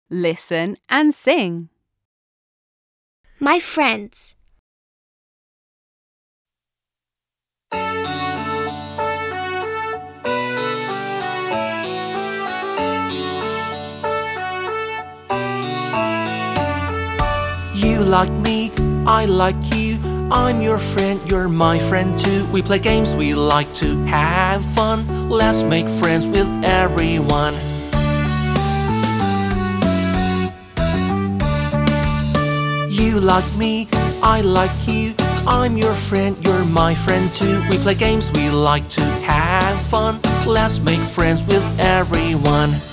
Listen and sing. My friends. You like me, I like you. I'm your friend, you're my friend too. We play games, we like to have fun. Let's make friends with everyone. You like me, I like you. I'm your friend, you're my friend too. We play games, we like to have fun. Let's make friends with everyone.